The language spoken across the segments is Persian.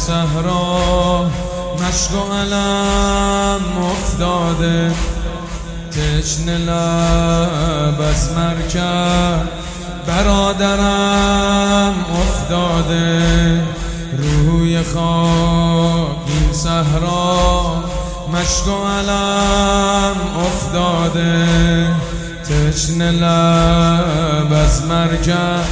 صحرا مشک و علم افتاده، تشنه لب از مرکب برادرم افتاده. روی خاک این صحرا مشک و علم افتاده، تشنه لب از مرکب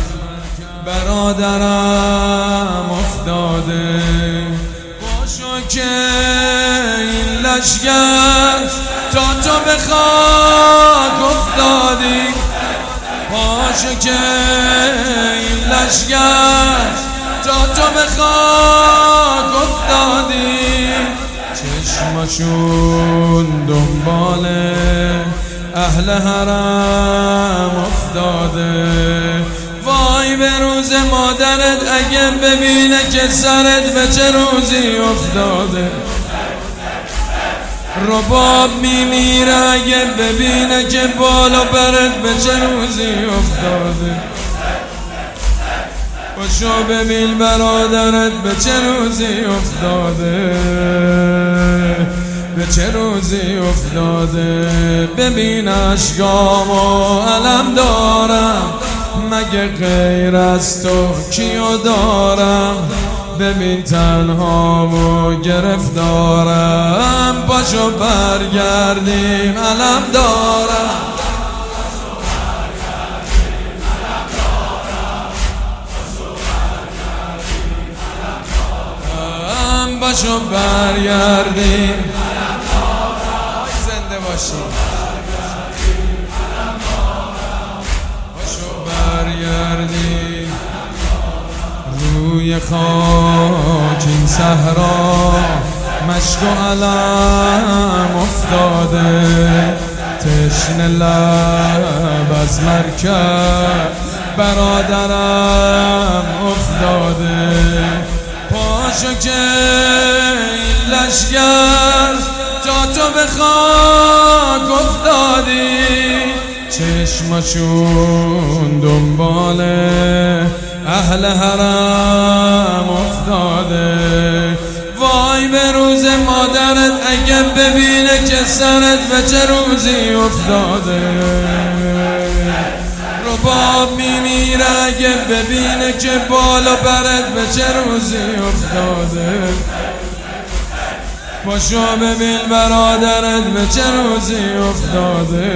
برادرم افتاده. باشو که این لشگر تا تو به خاک افتادی، باشو که این لشگر تا تو به خاک افتادی. چشمشون دنبال اهل حرم افتاده. وای به روز مادرت اگه ببینه که سرت به چه روزی افتاده. رباب میمیره اگه ببینه که بال و برت به چه روزی افتاده. باشو ببین برادرت به چه روزی افتاده، به چه روزی افتاده. ببین اشکامو علم دارم، مگه غیر از تو کیو دارم. ببین تنهامو گرفتارم، باشو برگردیم علم دارم. باشو برگردیم زنده باشیم، باشو برگردیم. روی خاک این صحرا مشک و علم افتاده، تشنه لب از مرکب برادرم افتاده. پاشو که این لشگر تا تو به خاک افتادی. چشمشون دنبال اهل حرم افتاده. وای به روز مادرت اگه ببینه که سرت به چه روزی افتاده. رباب میمیره اگه ببینه که بال و برت به چه روزی افتاده. باشو ببین برادرت به چه روزی افتاده،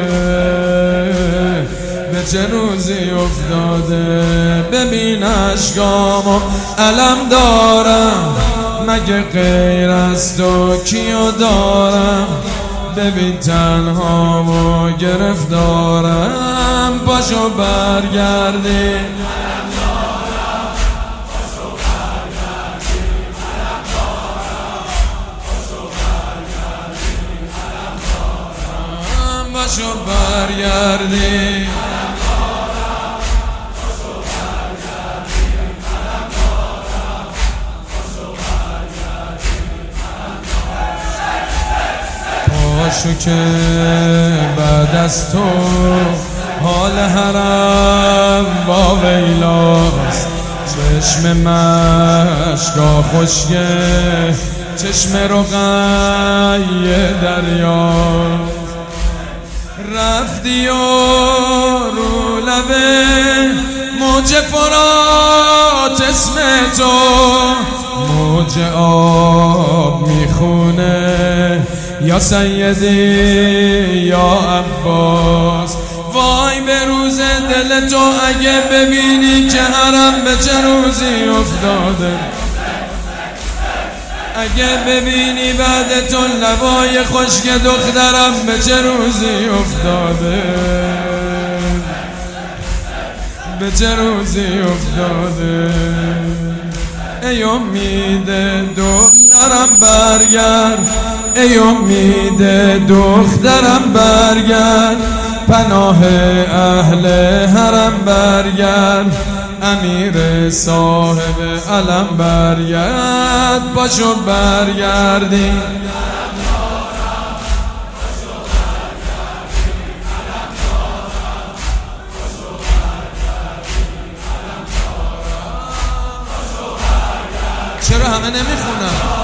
به چه روزی افتاده. ببین اشکامو علم دارم، مگه غیر از تو کیو دارم. ببین تنهامو گرفتارم، باشو برگردی. باشو برگردی. باشو که بعد از تو حال حرم با ویلاست. چشم مشکا خشکه، چشم رقی دریا. رفتی و رو لبه موج فرات اسم تو، موج آب میخونه یا سیدی یا عباس. وای به روز دل تو اگه ببینی که حرم به چه روزی افتاده. اگه ببینی بعد تو لبای خشک دخترم به چه روزی افتاده، به چه روزی افتاده. ای امید دخترم برگرد، ای امید دخترم برگرد. پناه اهل حرم برگرد، امیر صاحب علم برگرد. باشو برگردی. چرا همه همه نمیخونم.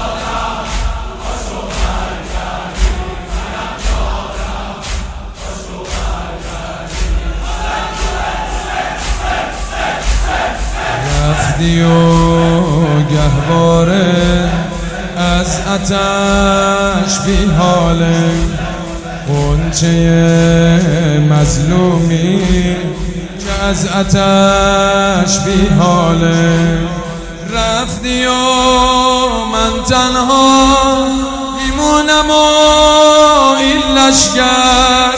رفتی و گهواره از آتش بی حاله، غنچه مظلومی که از آتش بی حاله. رفتی و من تنها میمونم و این لشگر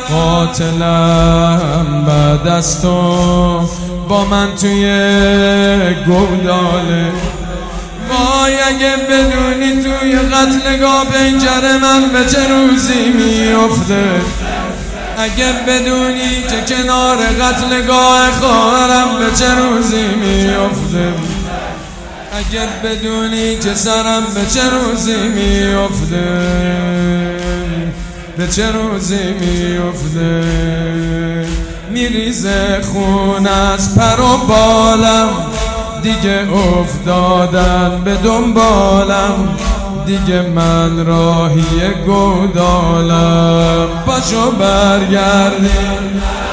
قاتلم بعد از تو با من توی گوداله. وای اگه بدونی توی قتلگاه پنجره من به چه روزی میفته، اگه بدونی که کنار قتلگاه خواهرم به چه روزی میفته، اگه بدونی که سرم به چه روزی میفته، به چه روزی میفته. میریزه خون از پر و بالم، دیگه افتادن به دنبالم، دیگه من راهی گودالم. پاشو برگردیم